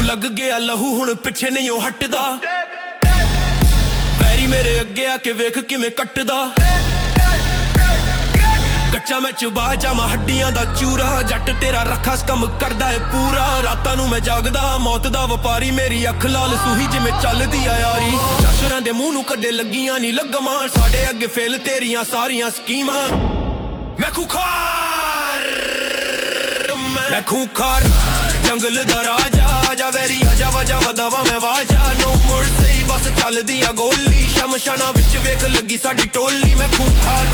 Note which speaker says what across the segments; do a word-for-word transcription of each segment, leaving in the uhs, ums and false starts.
Speaker 1: ਲੱਗ ਗਿਆ ਲਹੂ ਹੁਣ ਪਿੱਛੇ ਨਹੀਂ ਉਹ ਹਟਦਾ ਪੈਰੀ ਮੇਰੇ ਅੱਗੇ ਆ ਕੇ ਵੇਖ ਕਿਵੇਂ ਕੱਟਦਾ ਕੱਚਾ ਮੈਂ ਚੁਬਾ ਜਾਵਾਂ ਹੱਡੀਆਂ ਦਾ ਚੂਰਾ ਜੱਟ ਤੇਰਾ ਰੱਖਾ ਕੰਮ ਕਰਦਾ ਏ ਪੂਰਾ ਰਾਤਾਂ ਨੂੰ ਮੈਂ ਜਾਗਦਾ ਮੌਤ ਦਾ ਵਪਾਰੀ ਮੇਰੀ ਅੱਖ ਲਾਲ ਸੂਹੀ ਜਿਵੇਂ ਚੱਲਦੀ ਆ ਯਾਰੀ ਜਸ਼ਰਾਂ ਦੇ ਮੂੰਹ ਨੂੰ ਕੱਢੇ ਲੱਗੀਆਂ ਨਹੀਂ ਲੱਗਮਾਂ ਸਾਡੇ ਅੱਗੇ ਫੇਲ ਤੇਰੀਆਂ ਸਾਰੀਆਂ ਸਕੀਮਾਂ ਮੈਂ ਖੂਖਾਰ ਮੈਂ ਖੂਖਾਰ ਜੰਗਲ ਦਾ ਰਾਜਾ ਆਜਾ ਵੈਰੀ ਆਜਾ ਵਜਾ ਵਦਾਵਾ ਮੈਂ ਵਾਜਾ ਨੋ ਮੋਰ ਸਹੀ ਬਸ ਚੱਲਦੀ ਆ ਗੋਲੀ ਸ਼ਮਸ਼ਾਨਾਂ ਵਿੱਚ ਵੇਖ ਲੱਗੀ ਸਾਡੀ ਟੋਲੀ ਮੈਂ ਖੂਖਾਰ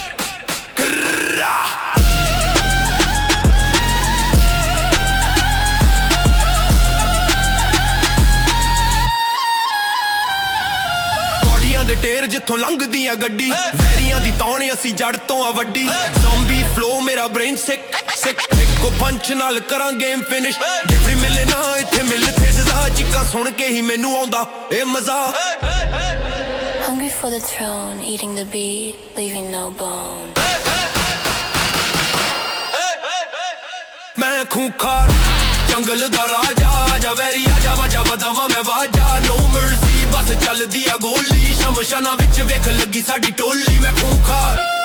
Speaker 1: ਗੋਡੀਆਂ ਦੇ ਟੇਰ ਜਿੱਥੋਂ ਲੰਘਦੀ ਆ ਗੱਡੀ ਵੈਰੀਆਂ ਦੀ ਤੌਣ ਅਸੀਂ ਜੜ ਤੋਂ ਆ ਵੱਡੀ ਜ਼ੋਂਬੀ ਫਲੋ ਮੇਰਾ ਬ੍ਰੇਨ ਸਿਕ ਸਿਕ ਇੱਕੋ ਪੰਚ ਨਾਲ ਕਰਾਂ ਗੇਮ ਫਿਨਿਸ਼ ਜਿੱਥੇ ਮਿਲੇ ਨਾ ਇੱਥੇ ਮਿਲ ਫਿਰਦਾ ਚੀਕਾਂ ਸੁਣ ਕੇ ਹੀ ਮੈਨੂੰ ਆਉਂਦਾ ਇਹ ਮਜ਼ਾ
Speaker 2: Hungry for the throne, eating the beat, leaving no bone.
Speaker 1: ਮੈਂ ਖੂਖਾਰ ਜੰਗਲ ਦਾ ਰਾਜਾ ਆਜਾ ਵੈਰੀ ਆਜਾ ਵਜਾ ਵਦਾਵਾ ਮੈਂ ਵਾਜਾ ਨੋ ਮਰਸੀ ਬਸ ਚੱਲਦੀ ਆ ਗੋਲੀ ਸ਼ਮਸ਼ਾਨਾਂ ਵਿੱਚ ਵੇਖ ਲੱਗੀ ਸਾਡੀ ਟੋਲੀ ਮੈਂ ਖੂਖਾਰ